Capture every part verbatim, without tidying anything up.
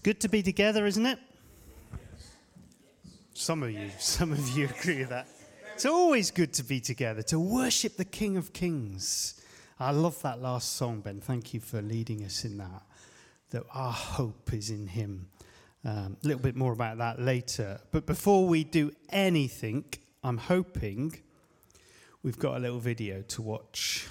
Good to be together, isn't it? Some of you, some of you agree with that. It's always good to be together, to worship the King of Kings. I love that last song, Ben. Thank you for leading us in that. That our hope is in him. Um, a little bit more about that later. But before we do anything, I'm hoping we've got a little video to watch.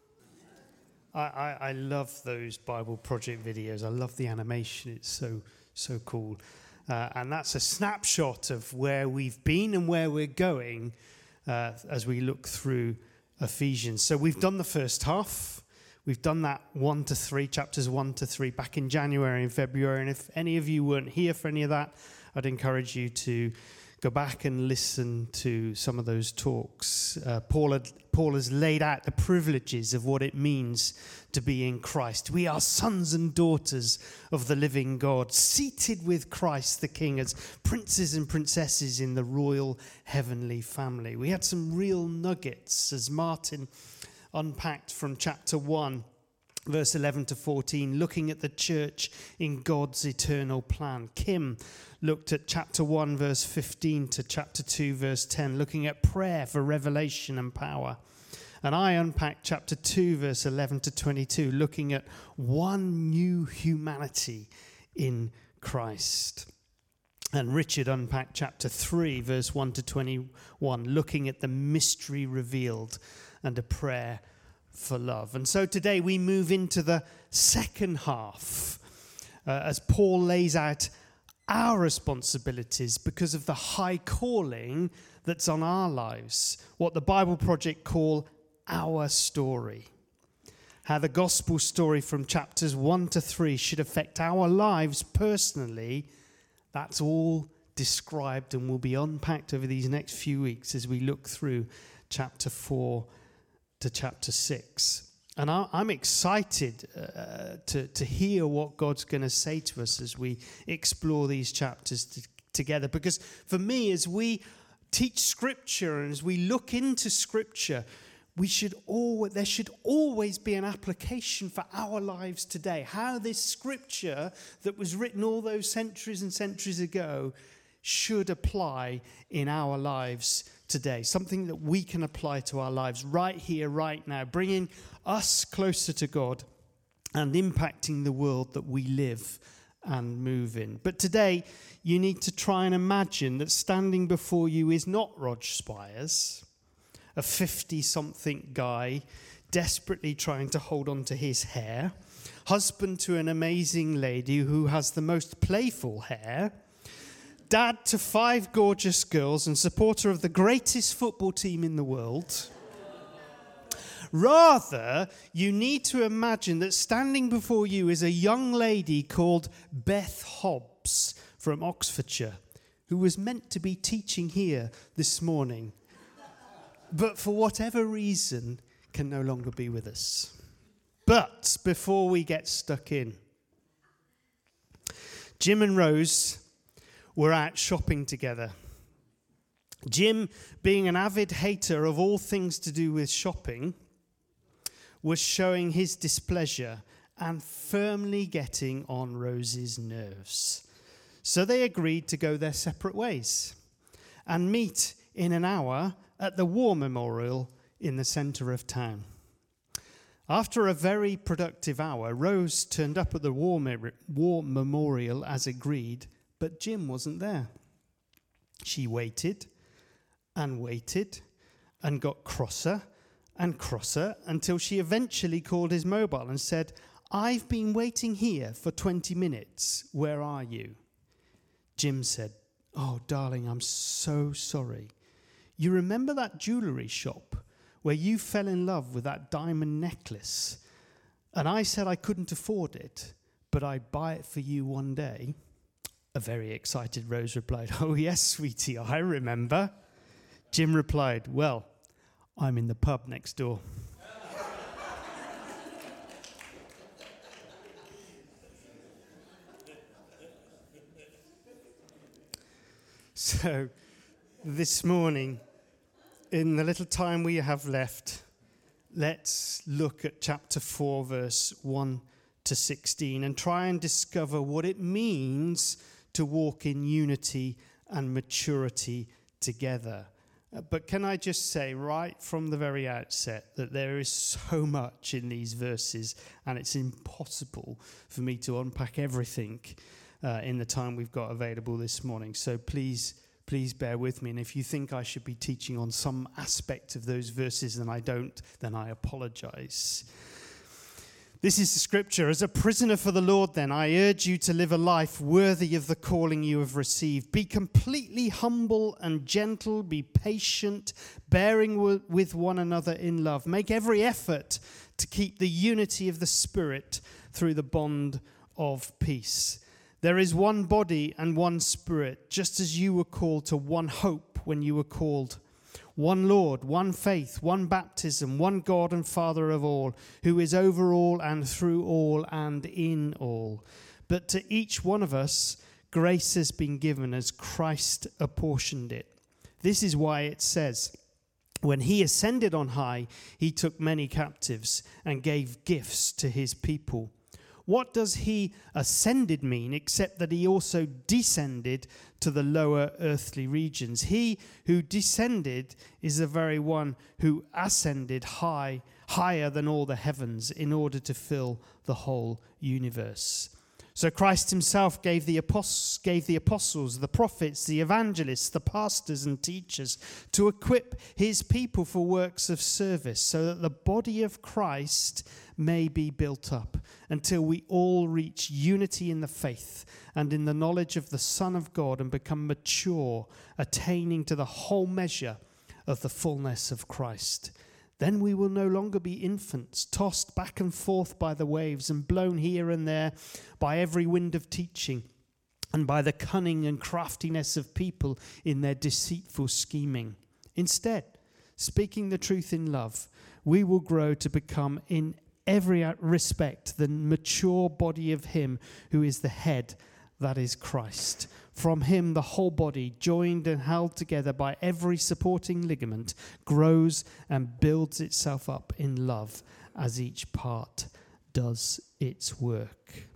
I, I, I love those Bible Project videos. I love the animation. It's so, so cool. Uh, and that's a snapshot of where we've been and where we're going uh, as we look through Ephesians. So we've done the first half. We've done that one to three, chapters one to three, back in January and February. And if any of you weren't here for any of that, I'd encourage you to go back and listen to some of those talks. Uh, Paul, had, Paul has laid out the privileges of what it means to be in Christ. We are sons and daughters of the living God, seated with Christ the King as princes and princesses in the royal heavenly family. We had some real nuggets as Martin unpacked from chapter one, verse eleven to fourteen, looking at the church in God's eternal plan. Kim looked at chapter one, verse fifteen to chapter two, verse ten, looking at prayer for revelation and power. And I unpacked chapter two, verse eleven to twenty-two, looking at one new humanity in Christ. And Richard unpacked chapter three, verse one to twenty-one, looking at the mystery revealed and a prayer for love. And so today we move into the second half uh, as Paul lays out our responsibilities because of the high calling that's on our lives, what the Bible Project call our story. How the gospel story from chapters one to three should affect our lives personally. That's all described and will be unpacked over these next few weeks as we look through chapter four to chapter six. And I, I'm excited uh, to, to hear what God's going to say to us as we explore these chapters t- together. Because for me, as we teach Scripture and as we look into Scripture, we should always, there should always be an application for our lives today. How this Scripture that was written all those centuries and centuries ago should apply in our lives today. Something that we can apply to our lives right here, right now, bringing us closer to God and impacting the world that we live and move in. But today, you need to try and imagine that standing before you is not Rog Spires, a fifty-something guy desperately trying to hold on to his hair, husband to an amazing lady who has the most playful hair, dad to five gorgeous girls and supporter of the greatest football team in the world. Rather, you need to imagine that standing before you is a young lady called Beth Hobbs from Oxfordshire, who was meant to be teaching here this morning, but for whatever reason can no longer be with us. But before we get stuck in, Jim and Rose were out shopping together. Jim, being an avid hater of all things to do with shopping, was showing his displeasure and firmly getting on Rose's nerves. So they agreed to go their separate ways and meet in an hour at the War Memorial in the centre of town. After a very productive hour, Rose turned up at the War, Me- War Memorial as agreed, but Jim wasn't there. She waited and waited and got crosser and crosser until she eventually called his mobile and said, "I've been waiting here for twenty minutes. Where are you?" Jim said, "Oh, darling, I'm so sorry. You remember that jewellery shop where you fell in love with that diamond necklace? And I said I couldn't afford it, but I'd buy it for you one day." A very excited Rose replied, "Oh, yes, sweetie, I remember." Jim replied, "Well, I'm in the pub next door." So, this morning, in the little time we have left, let's look at chapter four, verse one to sixteen and try and discover what it means to walk in unity and maturity together. Uh, But can I just say right from the very outset that there is so much in these verses, and it's impossible for me to unpack everything uh, in the time we've got available this morning. So please, please bear with me. And if you think I should be teaching on some aspect of those verses and I don't, then I apologize. This is the scripture. As a prisoner for the Lord, then, I urge you to live a life worthy of the calling you have received. Be completely humble and gentle. Be patient, bearing w- with one another in love. Make every effort to keep the unity of the Spirit through the bond of peace. There is one body and one Spirit, just as you were called to one hope when you were called. One Lord, one faith, one baptism, one God and Father of all, who is over all and through all and in all. But to each one of us, grace has been given as Christ apportioned it. This is why it says, when he ascended on high, he took many captives and gave gifts to his people. What does he ascended mean except that he also descended to the lower earthly regions? He who descended is the very one who ascended high, higher than all the heavens in order to fill the whole universe. So Christ himself gave the apostles, gave the apostles, the prophets, the evangelists, the pastors and teachers to equip his people for works of service, so that the body of Christ may be built up until we all reach unity in the faith and in the knowledge of the Son of God and become mature, attaining to the whole measure of the fullness of Christ. Then we will no longer be infants, tossed back and forth by the waves and blown here and there by every wind of teaching and by the cunning and craftiness of people in their deceitful scheming. Instead, speaking the truth in love, we will grow to become in every respect the mature body of him who is the head, that is Christ. From him the whole body, joined and held together by every supporting ligament, grows and builds itself up in love as each part does its work.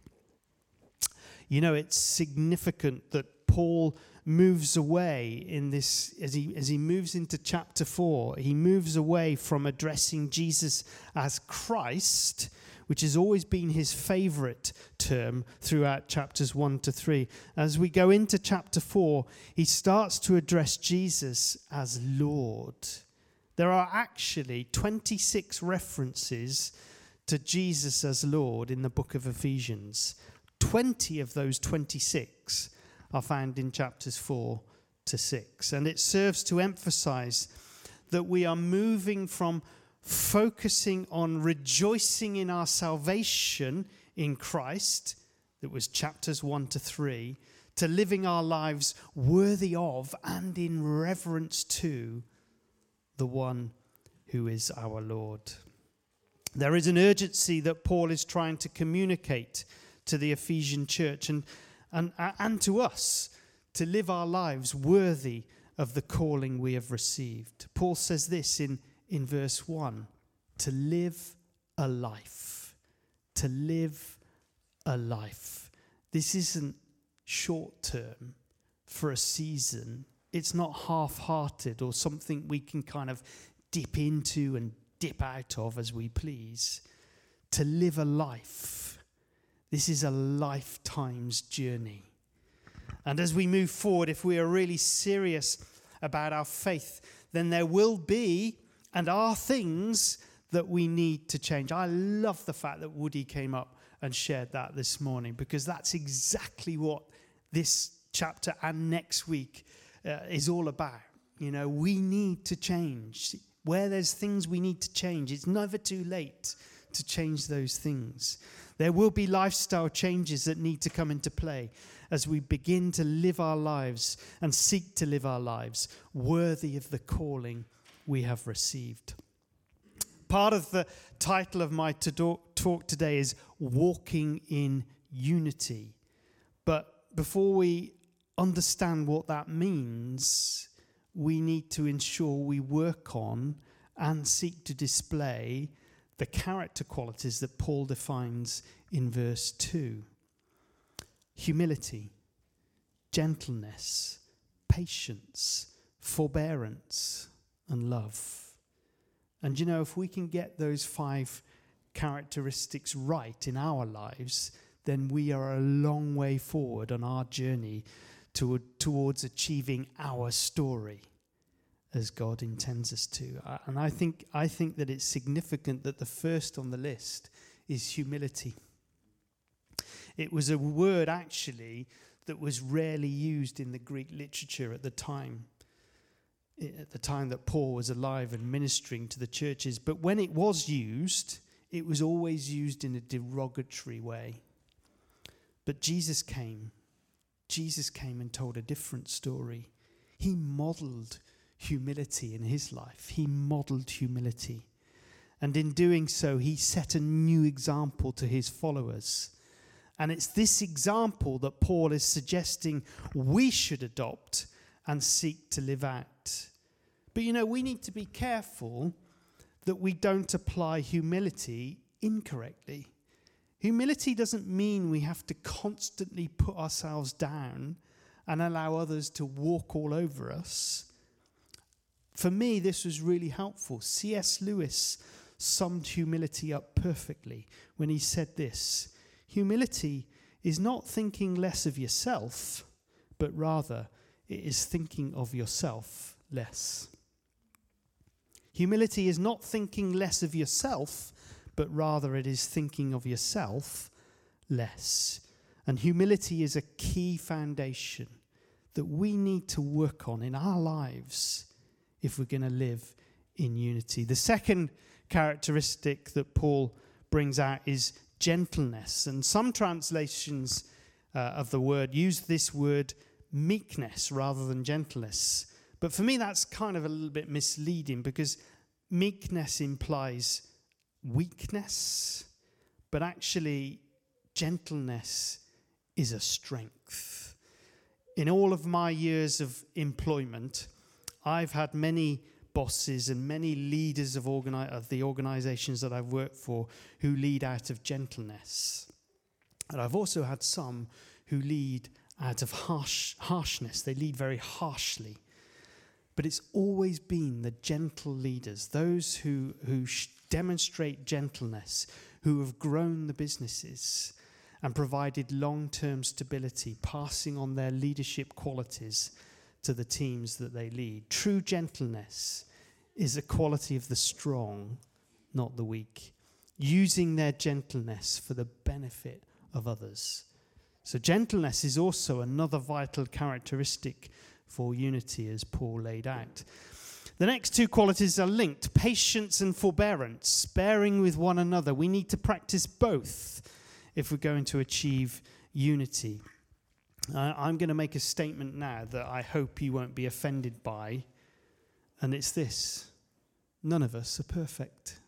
You know, it's significant that Paul moves away in this, as he as he moves into chapter four, he moves away from addressing Jesus as Christ, which has always been his favorite term throughout chapters one to three. As we go into chapter four, he starts to address Jesus as Lord. There are actually twenty-six references to Jesus as Lord in the book of Ephesians. twenty of those twenty-six are found in chapters four to six. And it serves to emphasize that we are moving from focusing on rejoicing in our salvation in Christ, that was chapters one to three, to living our lives worthy of and in reverence to the one who is our Lord. There is an urgency that Paul is trying to communicate to the Ephesian church and And, and to us, to live our lives worthy of the calling we have received. Paul says this in, in verse one, to live a life. To live a life. This isn't short term for a season. It's not half-hearted or something we can kind of dip into and dip out of as we please. To live a life. This is a lifetime's journey. And as we move forward, if we are really serious about our faith, then there will be and are things that we need to change. I love the fact that Woody came up and shared that this morning, because that's exactly what this chapter and next week uh, is all about. You know, we need to change. Where there's things we need to change, it's never too late to change those things. There will be lifestyle changes that need to come into play as we begin to live our lives and seek to live our lives worthy of the calling we have received. Part of the title of my talk today is Walking in Unity. But before we understand what that means, we need to ensure we work on and seek to display the character qualities that Paul defines in verse two. Humility, gentleness, patience, forbearance, and love. And you know, if we can get those five characteristics right in our lives, then we are a long way forward on our journey to, towards achieving our story as God intends us to. And I think, I think that it's significant that the first on the list is humility. It was a word, actually, that was rarely used in the Greek literature at the time, at the time that Paul was alive and ministering to the churches. But when it was used, it was always used in a derogatory way. But Jesus came. Jesus came and told a different story. He modeled humility in his life. He modeled humility. And in doing so, he set a new example to his followers. And it's this example that Paul is suggesting we should adopt and seek to live out. But you know, we need to be careful that we don't apply humility incorrectly. Humility doesn't mean we have to constantly put ourselves down and allow others to walk all over us. For me, this was really helpful. C S Lewis summed humility up perfectly when he said this: humility is not thinking less of yourself, but rather it is thinking of yourself less. Humility is not thinking less of yourself, but rather it is thinking of yourself less. And humility is a key foundation that we need to work on in our lives if we're going to live in unity. The second characteristic that Paul brings out is gentleness. And some translations uh, of the word use this word meekness rather than gentleness. But for me, that's kind of a little bit misleading, because meekness implies weakness, but actually gentleness is a strength. In all of my years of employment, I've had many bosses and many leaders of, organi- of the organizations that I've worked for who lead out of gentleness. And I've also had some who lead out of harsh harshness. They lead very harshly. But it's always been the gentle leaders, those who, who sh- demonstrate gentleness, who have grown the businesses and provided long-term stability, passing on their leadership qualities to the teams that they lead. True gentleness is a quality of the strong, not the weak, using their gentleness for the benefit of others. So gentleness is also another vital characteristic for unity, as Paul laid out. The next two qualities are linked: patience and forbearance, bearing with one another. We need to practice both if we're going to achieve unity. Uh, I'm going to make a statement now that I hope you won't be offended by, and it's this: none of us are perfect.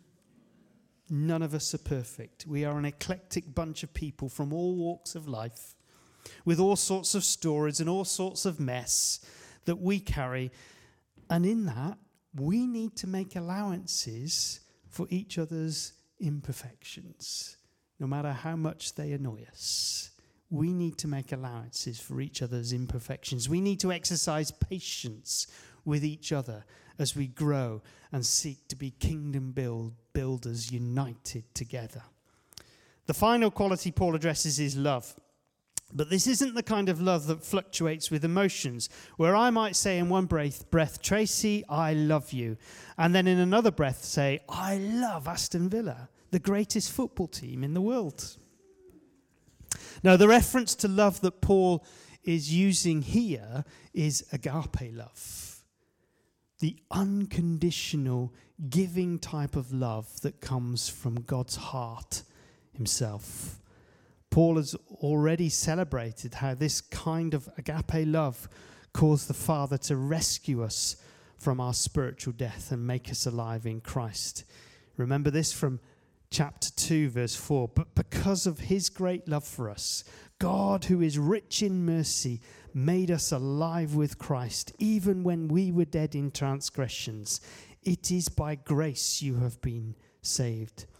None of us are perfect. We are an eclectic bunch of people from all walks of life, with all sorts of stories and all sorts of mess that we carry. And in that, we need to make allowances for each other's imperfections, no matter how much they annoy us. We need to make allowances for each other's imperfections. We need to exercise patience with each other as we grow and seek to be kingdom build, builders united together. The final quality Paul addresses is love. But this isn't the kind of love that fluctuates with emotions, where I might say in one breath, breath, Tracy, I love you. And then in another breath say, I love Aston Villa, the greatest football team in the world. Now, the reference to love that Paul is using here is agape love, the unconditional giving type of love that comes from God's heart himself. Paul has already celebrated how this kind of agape love caused the Father to rescue us from our spiritual death and make us alive in Christ. Remember this from chapter two, verse four. But because of his great love for us, God, who is rich in mercy, made us alive with Christ, even when we were dead in transgressions. It is by grace you have been saved.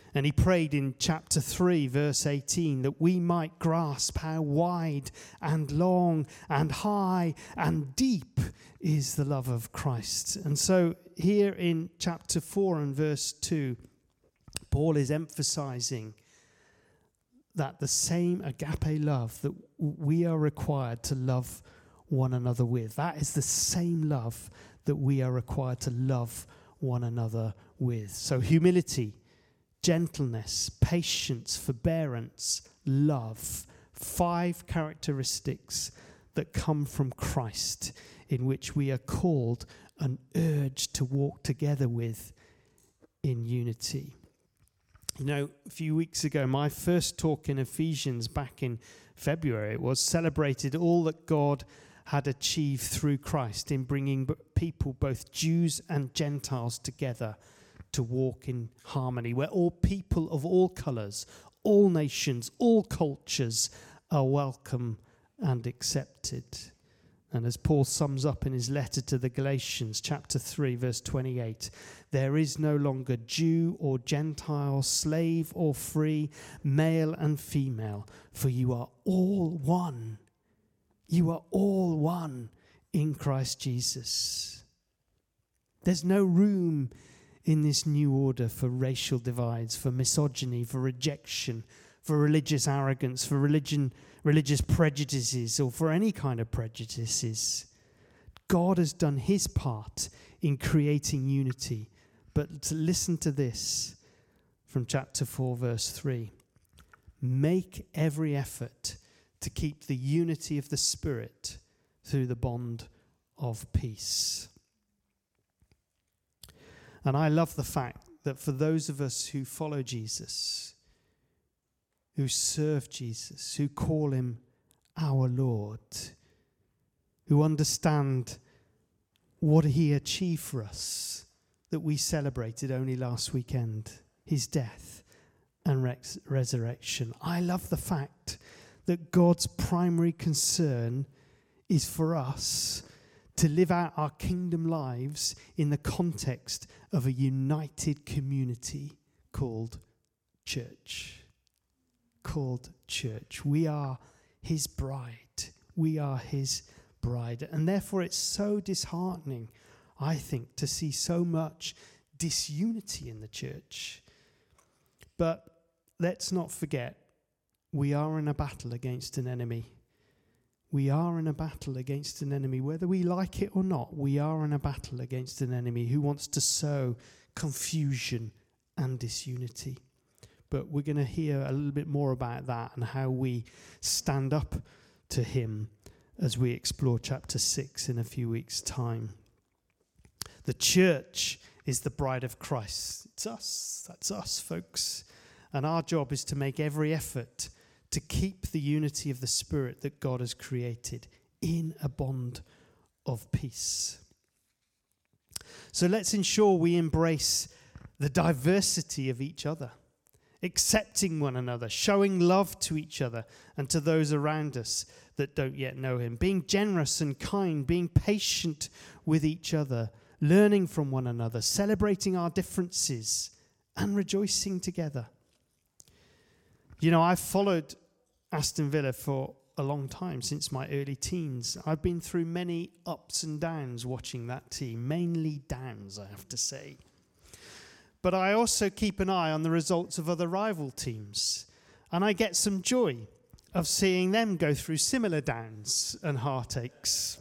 And he prayed in chapter three, verse eighteen, that we might grasp how wide and long and high and deep is the love of Christ. And so here in chapter four and verse two, Paul is emphasizing that the same agape love that we are required to love one another with, that is the same love that we are required to love one another with. So humility, gentleness, patience, forbearance, love, five characteristics that come from Christ, in which we are called and urged to walk together with in unity. You know, a few weeks ago, my first talk in Ephesians back in February, it was celebrated all that God had achieved through Christ in bringing people, both Jews and Gentiles, together to walk in harmony, where all people of all colours, all nations, all cultures are welcome and accepted. And as Paul sums up in his letter to the Galatians, chapter three, verse twenty-eight, there is no longer Jew or Gentile, slave or free, male and female, for you are all one. You are all one in Christ Jesus. There's no room in this new order for racial divides, for misogyny, for rejection, for religious arrogance, for religion, religious prejudices, or for any kind of prejudices. God has done his part in creating unity. But to listen to this from chapter four, verse three. Make every effort to keep the unity of the Spirit through the bond of peace. And I love the fact that for those of us who follow Jesus, who serve Jesus, who call him our Lord, who understand what he achieved for us, that we celebrated only last weekend, his death and res- resurrection. I love the fact that God's primary concern is for us to live out our kingdom lives in the context of a united community called church. Called church. We are his bride. We are his bride. And therefore it's so disheartening, I think, to see so much disunity in the church. But let's not forget, we are in a battle against an enemy. We are in a battle against an enemy. Whether we like it or not, we are in a battle against an enemy who wants to sow confusion and disunity. But we're going to hear a little bit more about that and how we stand up to him as we explore chapter six in a few weeks' time. The church is the bride of Christ. It's us. That's us, folks. And our job is to make every effort to keep the unity of the Spirit that God has created in a bond of peace. So let's ensure we embrace the diversity of each other, accepting one another, showing love to each other and to those around us that don't yet know him, being generous and kind, being patient with each other, learning from one another, celebrating our differences and rejoicing together. You know, I've followed Aston Villa for a long time, since my early teens. I've been through many ups and downs watching that team, mainly downs, I have to say. But I also keep an eye on the results of other rival teams, and I get some joy of seeing them go through similar downs and heartaches.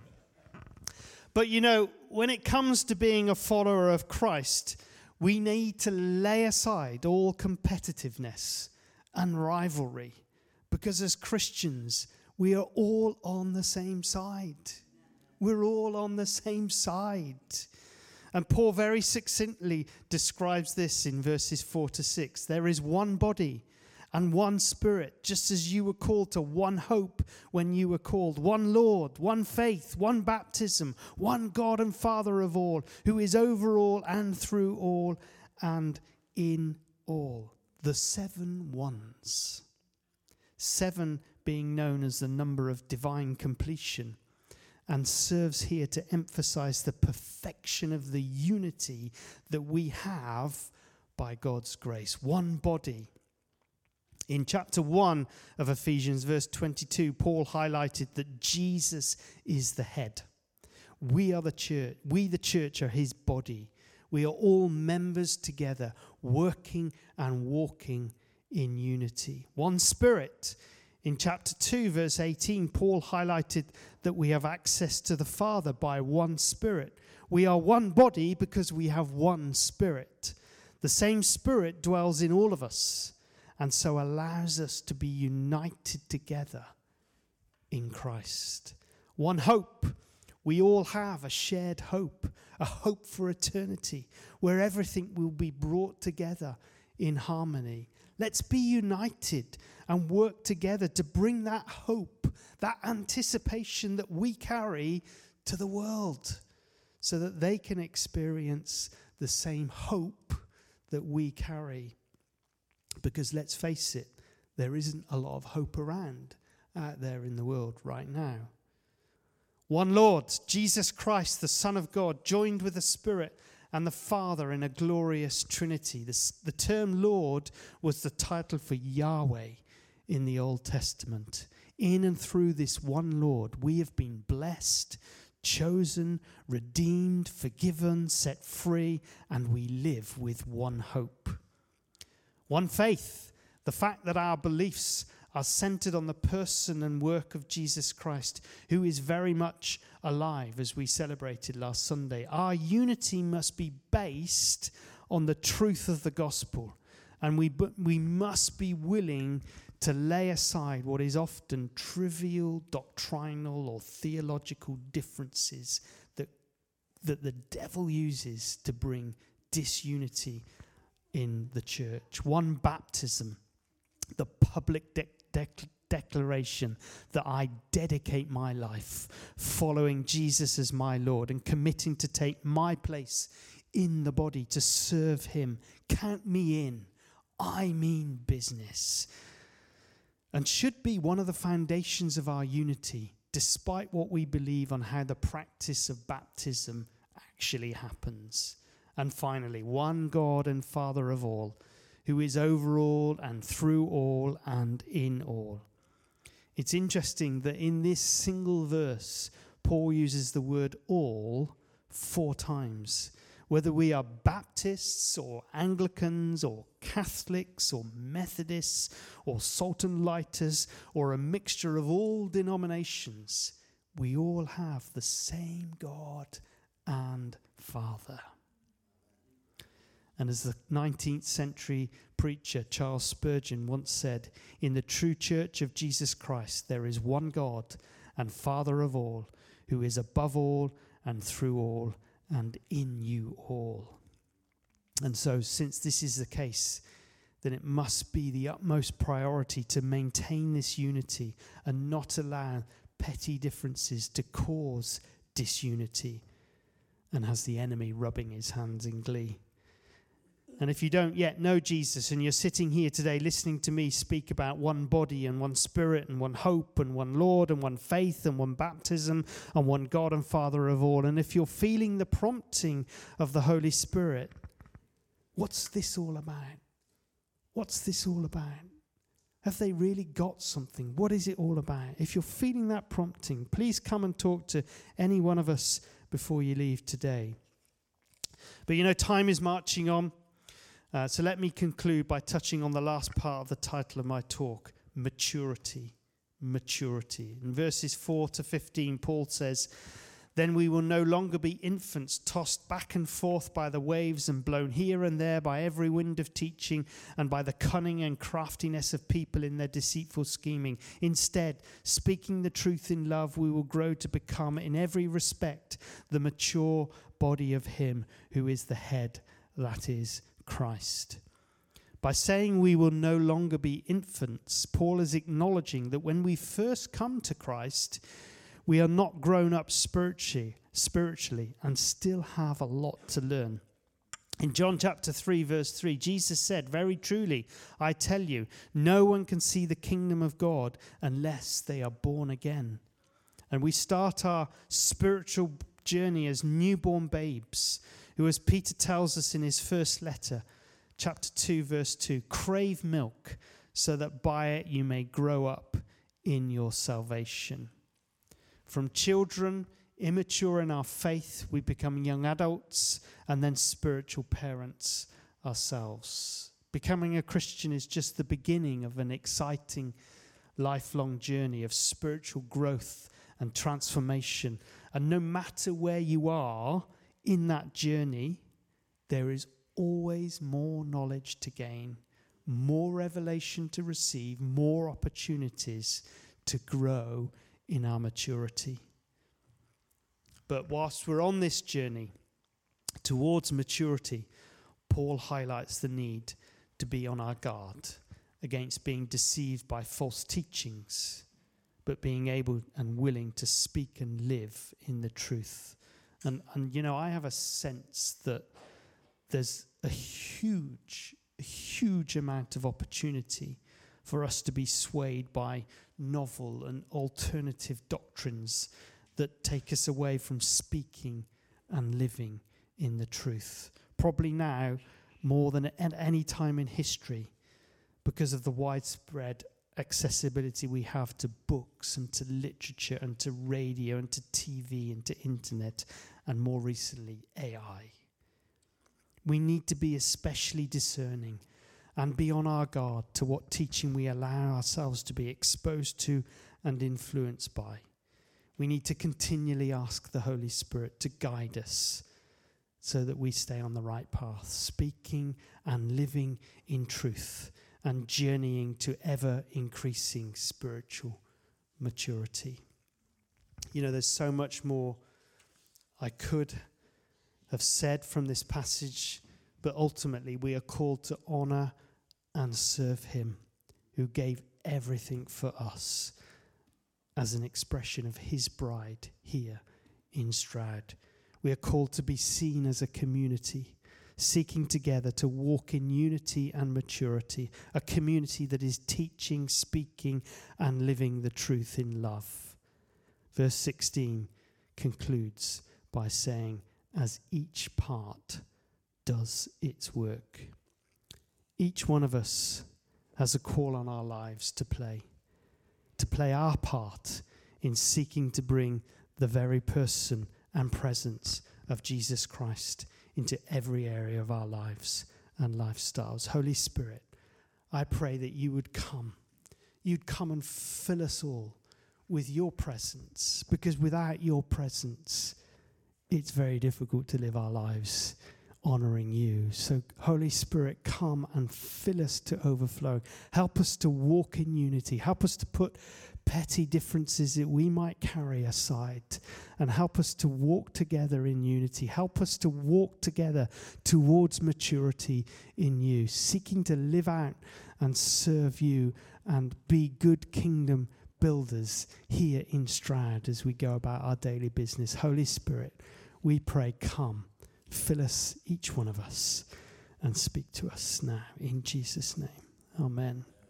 But you know, when it comes to being a follower of Christ, we need to lay aside all competitiveness and rivalry, because as Christians, we are all on the same side. We're all on the same side. And Paul very succinctly describes this in verses four to six. There is one body and one Spirit, just as you were called to one hope when you were called, one Lord, one faith, one baptism, one God and Father of all, who is over all and through all and in all. The seven ones. Seven being known as the number of divine completion, and serves here to emphasize the perfection of the unity that we have by God's grace. One body. In chapter one of Ephesians, verse twenty-two, Paul highlighted that Jesus is the head. We are the church. We, the church, are his body. We are all members together, working and walking in unity. One Spirit. In chapter two, verse eighteen, Paul highlighted that we have access to the Father by one Spirit. We are one body because we have one Spirit. The same Spirit dwells in all of us and so allows us to be united together in Christ. One hope. We all have a shared hope, a hope for eternity, where everything will be brought together in harmony. Let's be united and work together to bring that hope, that anticipation that we carry to the world so that they can experience the same hope that we carry. Because let's face it, there isn't a lot of hope around out there in the world right now. One Lord, Jesus Christ, the Son of God, joined with the Spirit and the Father in a glorious Trinity. The, the term Lord was the title for Yahweh in the Old Testament. In and through this one Lord, we have been blessed, chosen, redeemed, forgiven, set free, and we live with one hope. One faith, the fact that our beliefs are centered on the person and work of Jesus Christ, who is very much alive, as we celebrated last Sunday. Our unity must be based on the truth of the gospel, and we we must be willing to lay aside what is often trivial, doctrinal, or theological differences that, that the devil uses to bring disunity in the church. One baptism, the public de- de- declaration that I dedicate my life following Jesus as my Lord and committing to take my place in the body to serve him. Count me in. I mean business. And should be one of the foundations of our unity, despite what we believe on how the practice of baptism actually happens. And finally, one God and Father of all, who is over all and through all and in all. It's interesting that in this single verse, Paul uses the word all four times. Whether we are Baptists or Anglicans or Catholics or Methodists or Salt and Lighters or a mixture of all denominations, we all have the same God and Father. And as the nineteenth century preacher Charles Spurgeon once said, in the true church of Jesus Christ, there is one God and Father of all, who is above all and through all and in you all. And so, since this is the case, then it must be the utmost priority to maintain this unity and not allow petty differences to cause disunity and has the enemy rubbing his hands in glee. And if you don't yet know Jesus and you're sitting here today listening to me speak about one body and one Spirit and one hope and one Lord and one faith and one baptism and one God and Father of all, and if you're feeling the prompting of the Holy Spirit, what's this all about? What's this all about? Have they really got something? What is it all about? If you're feeling that prompting, please come and talk to any one of us before you leave today. But you know, time is marching on. Uh, so let me conclude by touching on the last part of the title of my talk, maturity. Maturity. In verses four to fifteen, Paul says, "Then we will no longer be infants, tossed back and forth by the waves and blown here and there by every wind of teaching and by the cunning and craftiness of people in their deceitful scheming. Instead, speaking the truth in love, we will grow to become in every respect the mature body of him who is the head, that is Christ." By saying we will no longer be infants, Paul is acknowledging that when we first come to Christ, we are not grown up spiritually, spiritually and still have a lot to learn. In John chapter three, verse three, Jesus said, "Very truly, I tell you, no one can see the kingdom of God unless they are born again." And we start our spiritual journey as newborn babes, who, as Peter tells us in his first letter, chapter two, verse two, crave milk so that by it you may grow up in your salvation. From children, immature in our faith, we become young adults and then spiritual parents ourselves. Becoming a Christian is just the beginning of an exciting lifelong journey of spiritual growth and transformation. And no matter where you are in that journey, there is always more knowledge to gain, more revelation to receive, more opportunities to grow in our maturity. But whilst we're on this journey towards maturity, Paul highlights the need to be on our guard against being deceived by false teachings, but being able and willing to speak and live in the truth. And, and you know, I have a sense that there's a huge, a huge amount of opportunity for us to be swayed by novel and alternative doctrines that take us away from speaking and living in the truth. Probably now, more than at any time in history, because of the widespread accessibility we have to books and to literature and to radio and to T V and to internet, and more recently, A I. We need to be especially discerning and be on our guard to what teaching we allow ourselves to be exposed to and influenced by. We need to continually ask the Holy Spirit to guide us so that we stay on the right path, speaking and living in truth and journeying to ever-increasing spiritual maturity. You know, there's so much more I could have said from this passage, but ultimately we are called to honor and serve him who gave everything for us as an expression of his bride here in Stroud. We are called to be seen as a community, seeking together to walk in unity and maturity, a community that is teaching, speaking, and living the truth in love. Verse sixteen concludes by saying, as each part does its work. Each one of us has a call on our lives to play, to play our part in seeking to bring the very person and presence of Jesus Christ into every area of our lives and lifestyles. Holy Spirit, I pray that you would come. You'd come and fill us all with your presence, because without your presence, it's very difficult to live our lives honoring you. So, Holy Spirit, come and fill us to overflow. Help us to walk in unity. Help us to put petty differences that we might carry aside, and help us to walk together in unity. Help us to walk together towards maturity in you, seeking to live out and serve you and be good kingdom builders here in Stroud as we go about our daily business. Holy Spirit, we pray, come, fill us, each one of us, and speak to us now in Jesus' name. Amen.